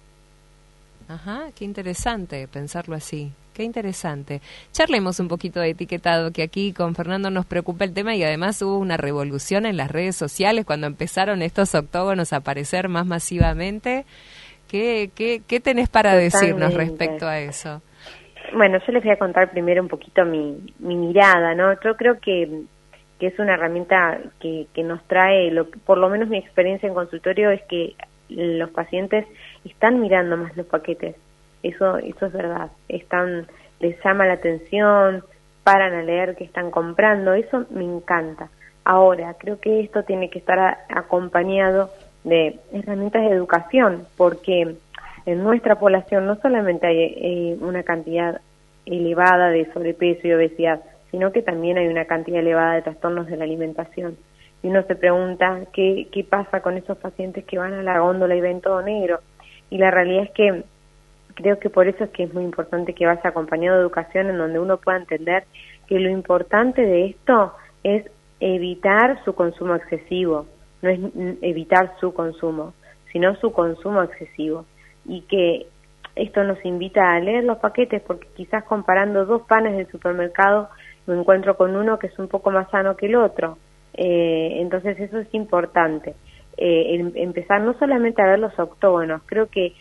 Ajá, qué interesante pensarlo así, qué interesante. Charlemos un poquito de etiquetado, que aquí con Fernando nos preocupa el tema y además hubo una revolución en las redes sociales cuando empezaron estos octógonos a aparecer más masivamente. ¿Qué, qué, qué tenés para Totalmente. decirnos respecto a eso? Bueno, yo les voy a contar primero un poquito mi, mi mirada, ¿no? Yo creo que, que es una herramienta que, que nos trae, lo, por lo menos mi experiencia en consultorio es que los pacientes están mirando más los paquetes, eso eso es verdad, están les llama la atención, paran a leer qué están comprando, eso me encanta. Ahora, creo que esto tiene que estar a, acompañado de herramientas de educación, porque en nuestra población no solamente hay eh, una cantidad elevada de sobrepeso y obesidad, sino que también hay una cantidad elevada de trastornos de la alimentación. Y uno se pregunta qué, qué pasa con esos pacientes que van a la góndola y ven todo negro. Y la realidad es que creo que por eso es que es muy importante que vaya acompañado de educación en donde uno pueda entender que lo importante de esto es evitar su consumo excesivo, no es evitar su consumo, sino su consumo excesivo. Y que esto nos invita a leer los paquetes, porque quizás comparando dos panes del supermercado me encuentro con uno que es un poco más sano que el otro. Eh, entonces eso es importante, eh, el, empezar no solamente a ver los octógonos, creo que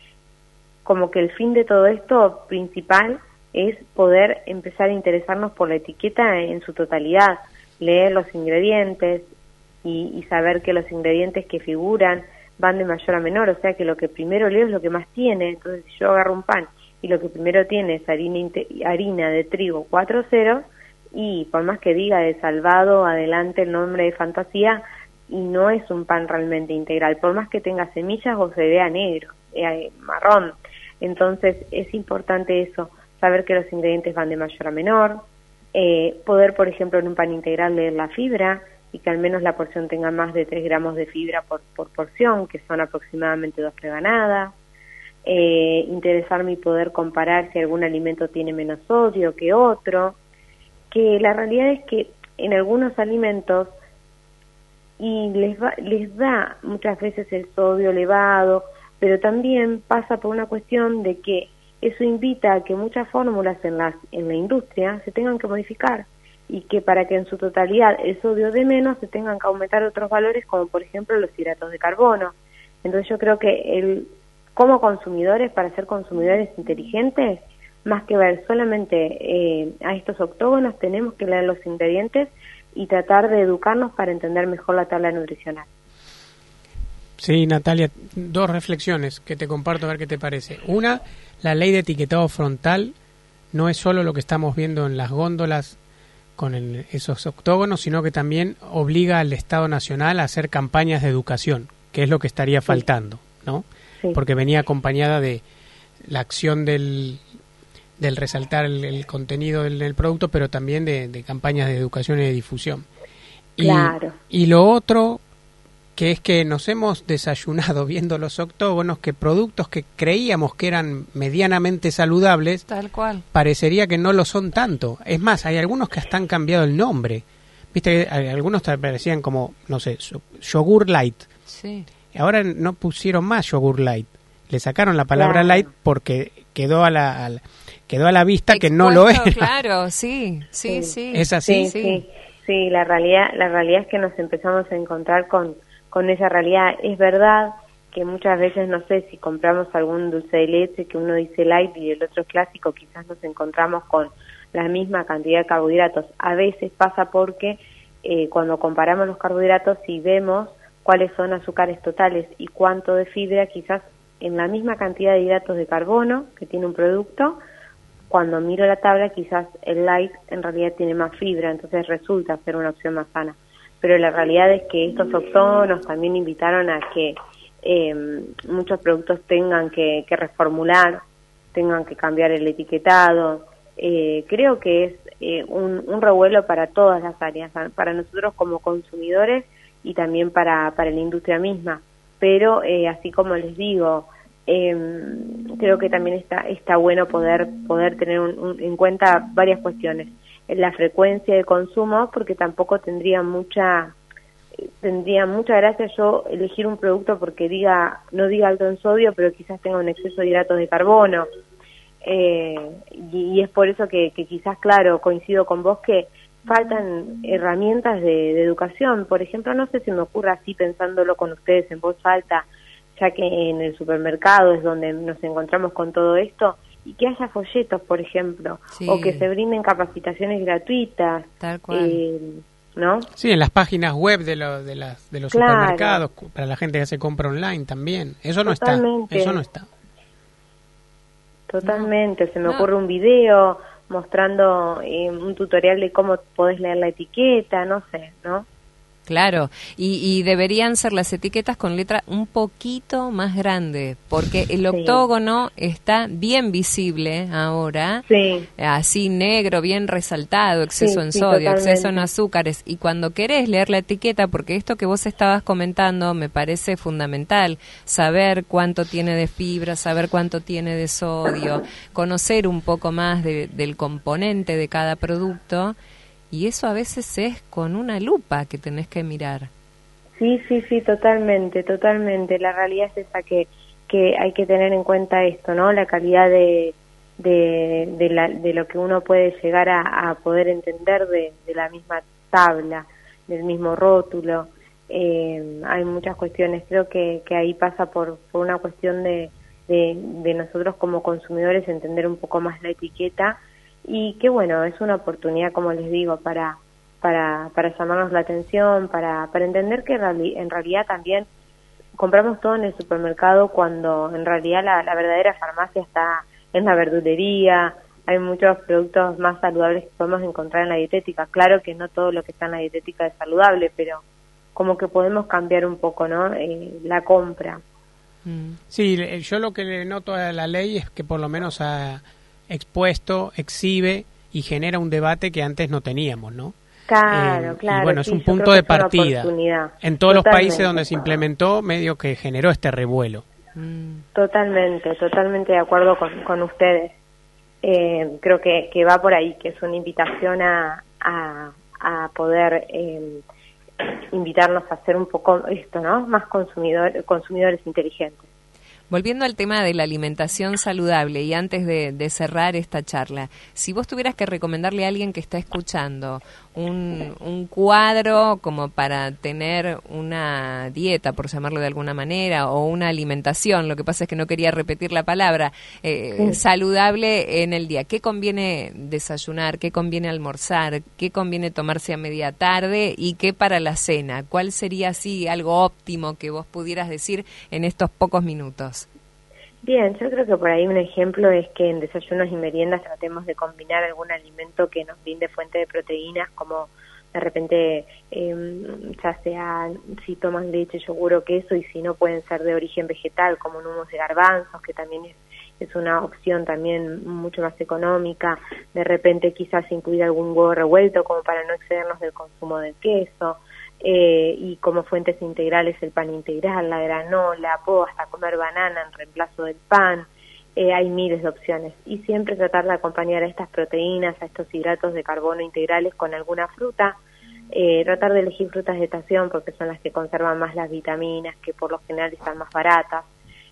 como que el fin de todo esto principal es poder empezar a interesarnos por la etiqueta en su totalidad, leer los ingredientes y, y saber que los ingredientes que figuran van de mayor a menor, o sea que lo que primero leo es lo que más tiene. Entonces si yo agarro un pan y lo que primero tiene es harina, harina de trigo cuatro ceros, y por más que diga de salvado adelante el nombre de fantasía, y no es un pan realmente integral, por más que tenga semillas o se vea negro, eh, marrón. Entonces es importante eso, saber que los ingredientes van de mayor a menor, eh, poder por ejemplo en un pan integral leer la fibra y que al menos la porción tenga más de tres gramos de fibra por, por porción, que son aproximadamente dos rebanadas. Eh, interesarme y poder comparar si algún alimento tiene menos sodio que otro, que la realidad es que en algunos alimentos y les, va, les da muchas veces el sodio elevado, pero también pasa por una cuestión de que eso invita a que muchas fórmulas en, las, en la industria se tengan que modificar y que para que en su totalidad el sodio de menos se tengan que aumentar otros valores como por ejemplo los hidratos de carbono. Entonces yo creo que el, como consumidores, para ser consumidores inteligentes, más que ver solamente eh, a estos octógonos, tenemos que leer los ingredientes y tratar de educarnos para entender mejor la tabla nutricional. Sí, Natalia, dos reflexiones que te comparto a ver qué te parece. Una, la ley de etiquetado frontal no es solo lo que estamos viendo en las góndolas con el, esos octógonos, sino que también obliga al Estado Nacional a hacer campañas de educación, que es lo que estaría faltando, ¿no? Sí. Porque venía acompañada de la acción del del resaltar el, el contenido del, del producto, pero también de, de campañas de educación y de difusión. Y, claro. Y lo otro, que es que nos hemos desayunado viendo los octógonos, que productos que creíamos que eran medianamente saludables, tal cual, parecería que no lo son tanto. Es más, hay algunos que hasta han cambiado el nombre. Viste, algunos te parecían como, no sé, yogur light. Sí. Y ahora no pusieron más yogur light. Le sacaron la palabra claro. light porque quedó a la... A la quedó a la vista Expuesto, que no lo es. Claro, sí, sí, sí, sí. ¿Es así? Sí, sí, sí, la realidad, la realidad es que nos empezamos a encontrar con, con esa realidad. Es verdad que muchas veces, no sé, si compramos algún dulce de leche que uno dice light y el otro es clásico, quizás nos encontramos con la misma cantidad de carbohidratos. A veces pasa porque eh, cuando comparamos los carbohidratos y vemos cuáles son azúcares totales y cuánto de fibra, quizás en la misma cantidad de hidratos de carbono que tiene un producto, cuando miro la tabla quizás el light en realidad tiene más fibra, entonces resulta ser una opción más sana. Pero la realidad es que estos octógonos también invitaron a que eh, muchos productos tengan que, que reformular tengan que cambiar el etiquetado. Eh, creo que es eh, un, un revuelo para todas las áreas, para nosotros como consumidores y también para, para la industria misma. Pero eh, así como les digo, eh, creo que también está está bueno poder poder tener un, un, en cuenta varias cuestiones. La frecuencia de consumo, porque tampoco tendría mucha tendría mucha gracia yo elegir un producto porque diga no diga alto en sodio, pero quizás tenga un exceso de hidratos de carbono. Eh, y, y es por eso que, que quizás, claro, coincido con vos que faltan herramientas de, de educación. Por ejemplo, no sé si me ocurre así pensándolo con ustedes en voz alta, ya que en el supermercado es donde nos encontramos con todo esto, y que haya folletos, por ejemplo, sí. o que se brinden capacitaciones gratuitas. Tal cual. Eh, ¿no? Sí, en las páginas web de, lo, de, las, de los claro. supermercados, para la gente que se compra online también. Eso no Totalmente. está. Eso no está. Totalmente. No. Se me no. ocurre un video mostrando eh, un tutorial de cómo podés leer la etiqueta, no sé, ¿no? Claro, y, y deberían ser las etiquetas con letra un poquito más grande, porque el octógono sí. está bien visible ahora, sí. así negro, bien resaltado, exceso sí, en sí, sodio, totalmente. exceso en azúcares, y cuando querés leer la etiqueta, porque esto que vos estabas comentando me parece fundamental, saber cuánto tiene de fibra, saber cuánto tiene de sodio, conocer un poco más de, del componente de cada producto. Y eso a veces es con una lupa que tenés que mirar. Sí, sí, sí, totalmente, totalmente. La realidad es esa que, que hay que tener en cuenta esto, ¿no? La calidad de, de, de, la, de lo que uno puede llegar a, a poder entender de, de la misma tabla, del mismo rótulo. Eh, hay muchas cuestiones. Creo que, que ahí pasa por, por una cuestión de, de, de nosotros como consumidores entender un poco más la etiqueta. Y que bueno, es una oportunidad, como les digo, para para para llamarnos la atención, para para entender que en realidad también compramos todo en el supermercado cuando en realidad la, la verdadera farmacia está en la verdulería. Hay muchos productos más saludables que podemos encontrar en la dietética. Claro que no todo lo que está en la dietética es saludable, pero como que podemos cambiar un poco, ¿no? Eh, la compra. Sí, yo lo que le noto a la ley es que por lo menos a expuesto, exhibe y genera un debate que antes no teníamos, ¿no? Claro, eh, claro. Y bueno, sí, es un punto de partida. En todos Totalmente. los países donde se implementó, medio que generó este revuelo. Totalmente, totalmente de acuerdo con, con ustedes. Eh, creo que, que va por ahí, que es una invitación a, a, a poder eh, invitarnos a hacer un poco esto, ¿no? Más consumidor, consumidores inteligentes. Volviendo al tema de la alimentación saludable y antes de, de cerrar esta charla, si vos tuvieras que recomendarle a alguien que está escuchando un, un cuadro como para tener una dieta, por llamarlo de alguna manera, o una alimentación, lo que pasa es que no quería repetir la palabra, eh, sí. saludable en el día, ¿qué conviene desayunar, qué conviene almorzar, qué conviene tomarse a media tarde y qué para la cena? ¿Cuál sería así algo óptimo que vos pudieras decir en estos pocos minutos? Bien, yo creo que por ahí un ejemplo es que en desayunos y meriendas tratemos de combinar algún alimento que nos brinde fuente de proteínas, como de repente, eh, ya sea si toman leche, yogur o queso, y si no pueden ser de origen vegetal, como un humus de garbanzos, que también es, es una opción también mucho más económica. De repente quizás incluir algún huevo revuelto como para no excedernos del consumo del queso. Eh, y como fuentes integrales el pan integral, la granola, puedo hasta comer banana en reemplazo del pan. Eh, hay miles de opciones y siempre tratar de acompañar a estas proteínas, a estos hidratos de carbono integrales con alguna fruta. Eh, tratar de elegir frutas de estación porque son las que conservan más las vitaminas, que por lo general están más baratas,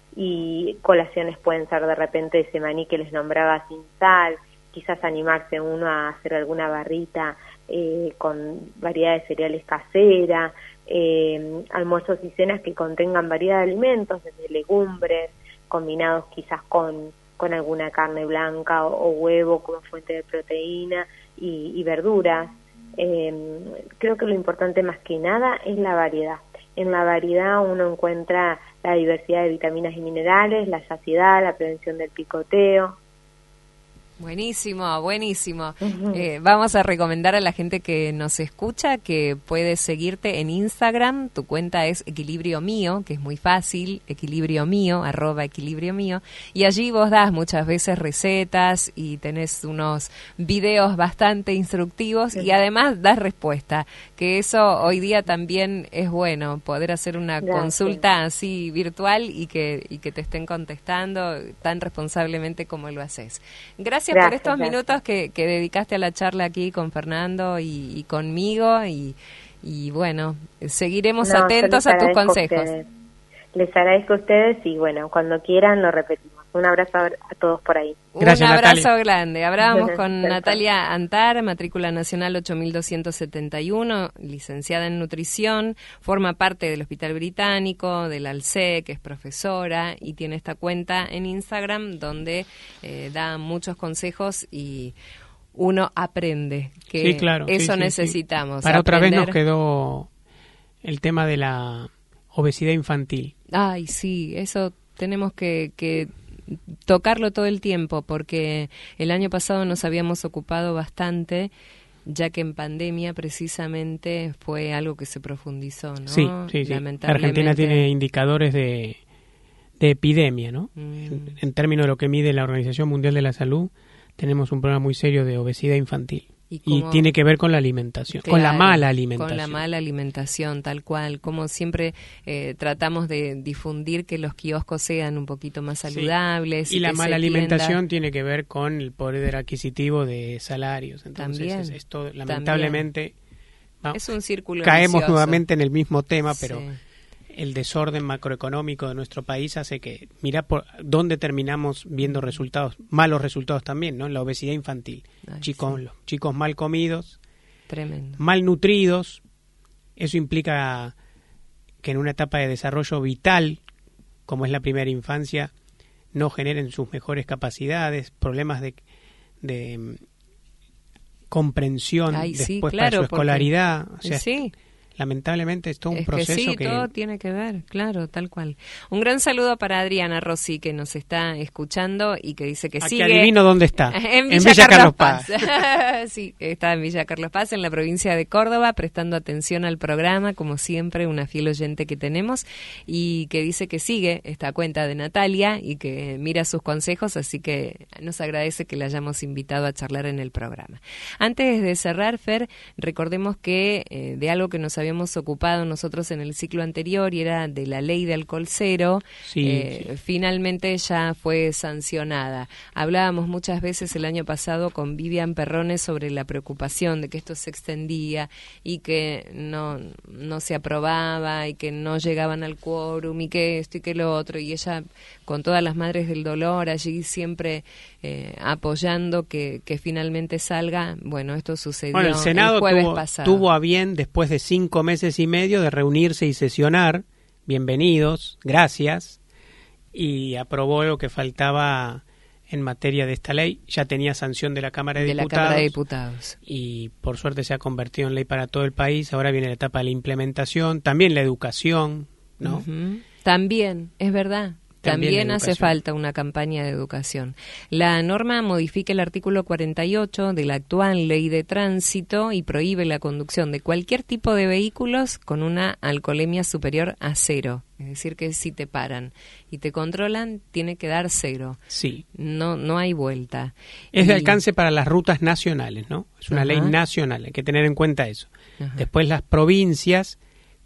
y colaciones pueden ser de repente ese maní que les nombraba sin sal, quizás animarse uno a hacer alguna barrita eh, con variedad de cereales casera, eh, almuerzos y cenas que contengan variedad de alimentos, desde legumbres, combinados quizás con, con alguna carne blanca o, o huevo como fuente de proteína y, y verduras. Eh, creo que lo importante más que nada es la variedad. En la variedad uno encuentra la diversidad de vitaminas y minerales, la saciedad, la prevención del picoteo. Buenísimo, buenísimo. Uh-huh. Eh, vamos a recomendar a la gente que nos escucha que puedes seguirte en Instagram. Tu cuenta es Equilibrio Mío, que es muy fácil, Equilibrio Mío, arroba Equilibrio Mío. Y allí vos das muchas veces recetas y tenés unos videos bastante instructivos sí. y además das respuesta, que eso hoy día también es bueno, poder hacer una Gracias. consulta así virtual y que, y que te estén contestando tan responsablemente como lo haces. Gracias. Gracias por estos gracias. minutos que, que dedicaste a la charla aquí con Fernando y, y conmigo y, y bueno, seguiremos no, atentos a tus consejos. A les agradezco a ustedes y bueno, cuando quieran lo repetimos. Un abrazo a todos por ahí. Gracias, un abrazo Natalia. grande. Hablábamos con Natalia Antar, matrícula nacional ocho mil doscientos setenta y uno, licenciada en nutrición, forma parte del Hospital Británico, del ALSE, que es profesora y tiene esta cuenta en Instagram donde eh, da muchos consejos y uno aprende, que sí, claro, eso sí, sí, necesitamos. Sí. Para aprender. otra vez nos quedó el tema de la obesidad infantil. Ay, sí, eso tenemos que... que tocarlo todo el tiempo, porque el año pasado nos habíamos ocupado bastante, ya que en pandemia precisamente fue algo que se profundizó, ¿no? Sí, sí, sí. Argentina tiene indicadores de, de epidemia, ¿no? Mm. En, en términos de lo que mide la Organización Mundial de la Salud, tenemos un problema muy serio de obesidad infantil. Y, y tiene que ver con la alimentación, claro, con la mala alimentación. Con la mala alimentación, tal cual. Como siempre eh, tratamos de difundir que los kioscos sean un poquito más saludables. Sí. Y, y la que mala alimentación tiene que ver con el poder adquisitivo de salarios. Entonces, también, es, esto, lamentablemente, vamos, es un círculo caemos vicioso. nuevamente en el mismo tema, pero... Sí. El desorden macroeconómico de nuestro país hace que, mira por dónde terminamos viendo resultados, malos resultados también, ¿no? En la obesidad infantil. Ay, chicos, sí. los chicos mal comidos, tremendo, mal nutridos. Eso implica que en una etapa de desarrollo vital, como es la primera infancia, no generen sus mejores capacidades, problemas de, de comprensión Ay, después sí, para claro, su escolaridad. Porque, o sea, sí. Lamentablemente es todo un es proceso que sí, que... todo tiene que ver, claro, tal cual. Un gran saludo para Adriana Rossi, que nos está escuchando y que dice que Aquí sigue... adivino dónde está. En Villa, en Villa Carlos, Carlos Paz. Paz. Sí, está en Villa Carlos Paz, en la provincia de Córdoba, prestando atención al programa, como siempre, una fiel oyente que tenemos, y que dice que sigue esta cuenta de Natalia y que mira sus consejos, así que nos agradece que la hayamos invitado a charlar en el programa. Antes de cerrar, Fer, recordemos que eh, de algo que nos habíamos ocupado nosotros en el ciclo anterior y era de la ley de alcohol cero, sí, eh, sí. finalmente ya fue sancionada. Hablábamos muchas veces el año pasado con Vivian Perrone sobre la preocupación de que esto se extendía y que no, no se aprobaba y que no llegaban al quórum y que esto y que lo otro, y ella con todas las madres del dolor allí siempre eh, apoyando que, que finalmente salga. Bueno, esto sucedió bueno, el Senado el jueves tuvo, pasado. tuvo a bien, después de cinco meses y medio de reunirse y sesionar, bienvenidos, gracias, y aprobó lo que faltaba en materia de esta ley. Ya tenía sanción de la Cámara de, de Diputados, la Cámara de Diputados y por suerte se ha convertido en ley para todo el país. Ahora viene la etapa de la implementación, también la educación, ¿no? Uh-huh. También, es verdad. También, También hace falta una campaña de educación. La norma modifica el artículo cuarenta y ocho de la actual Ley de Tránsito y prohíbe la conducción de cualquier tipo de vehículos con una alcoholemia superior a cero. Es decir, que si te paran y te controlan, tiene que dar cero. Sí. No, no hay vuelta. Es y... de alcance para las rutas nacionales, ¿no? Es una Ajá. ley nacional, hay que tener en cuenta eso. Ajá. Después las provincias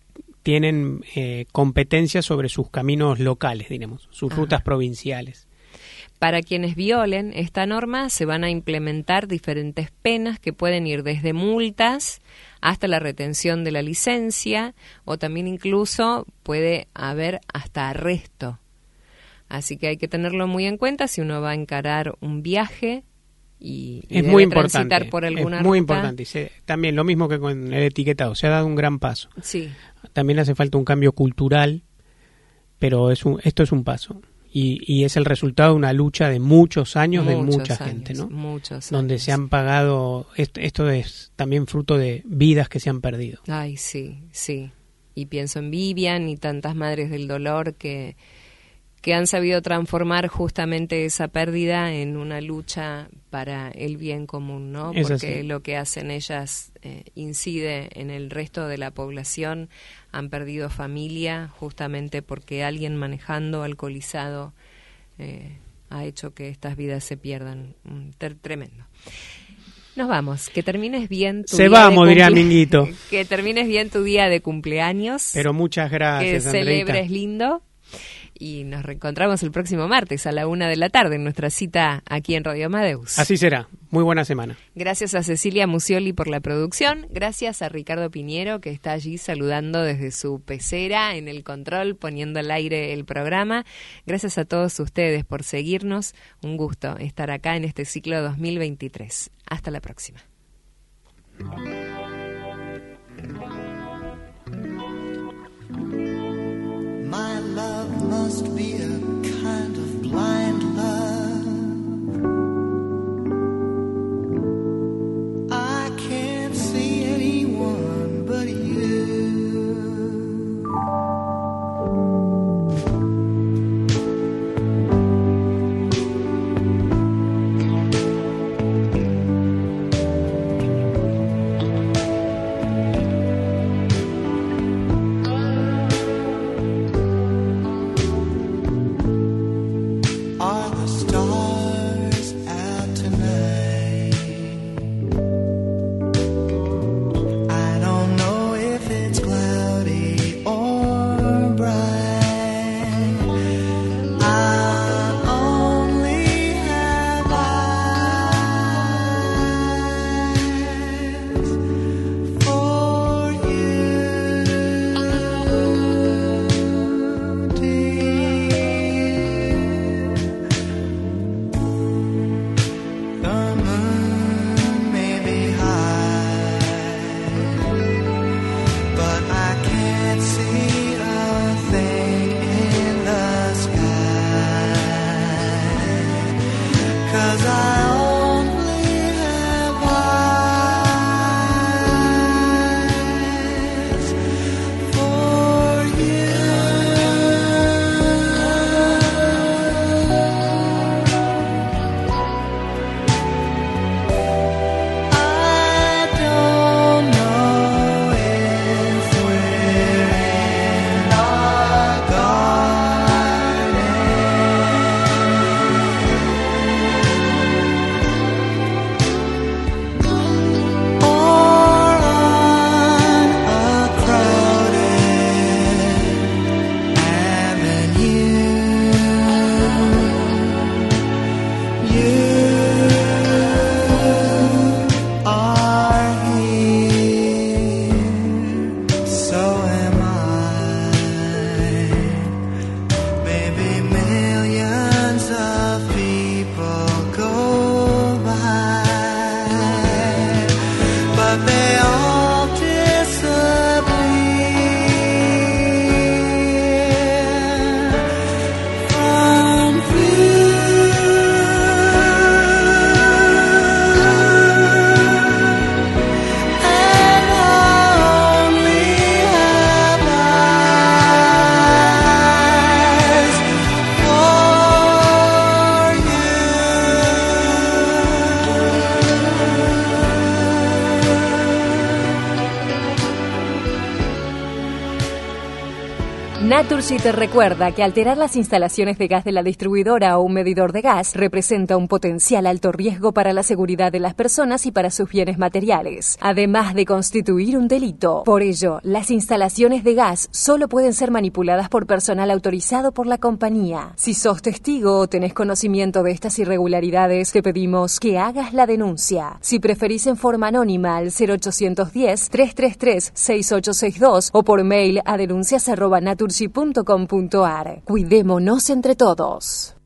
tienen eh, competencia sobre sus caminos locales, digamos, sus Ajá. rutas provinciales. Para quienes violen esta norma se van a implementar diferentes penas que pueden ir desde multas hasta la retención de la licencia, o también incluso puede haber hasta arresto. Así que hay que tenerlo muy en cuenta si uno va a encarar un viaje y, y es debe muy transitar importante, por alguna es muy ruta. importante. Se, también lo mismo que con el etiquetado, se ha dado un gran paso. Sí. También hace falta un cambio cultural, pero es un, esto es un paso. Y, y es el resultado de una lucha de muchos años muchos de mucha años, gente, ¿no? Muchos Donde años. se han pagado, esto, esto es también fruto de vidas que se han perdido. Ay, sí, sí. Y pienso en Vivian y tantas madres del dolor que, que han sabido transformar justamente esa pérdida en una lucha para el bien común, ¿no? Es Porque así. lo que hacen ellas eh, incide en el resto de la población. Han perdido familia justamente porque alguien manejando alcoholizado eh, ha hecho que estas vidas se pierdan. Mm, ter- tremendo. Nos vamos. Que termines bien tu Se día vamos, de diría cumple- Minguito. Que termines bien tu día de cumpleaños. Pero muchas Que gracias, Andreita. celebres lindo. Y nos reencontramos el próximo martes a la una de la tarde en nuestra cita aquí en Radio Amadeus. Así será. Muy buena semana. Gracias a Cecilia Musioli por la producción. Gracias a Ricardo Piñero, que está allí saludando desde su pecera en el control, poniendo al aire el programa. Gracias a todos ustedes por seguirnos. Un gusto estar acá en este ciclo dos mil veintitrés. Hasta la próxima. My love must be a kind of blind love. I can't see anyone but you. Are the stars out tonight? I don't know if it's cloudy or bright. I only have eyes for you, dear. The moon may be high, but I can't see a thing in the sky, 'cause I only have eyes for you. I don't know if we're in our garden or on a crowded avenue. You are here, so am I. Maybe millions of people go by, but they all disappear from view. And I only have eyes for Naturgy te recuerda que alterar las instalaciones de gas de la distribuidora o un medidor de gas representa un potencial alto riesgo para la seguridad de las personas y para sus bienes materiales, además de constituir un delito. Por ello, las instalaciones de gas solo pueden ser manipuladas por personal autorizado por la compañía. Si sos testigo o tenés conocimiento de estas irregularidades, te pedimos que hagas la denuncia. Si preferís en forma anónima al cero ochocientos diez, trescientos treinta y tres, sesenta y ocho sesenta y dos o por mail a denuncias arroba naturgy punto com punto ar. Cuidémonos entre todos.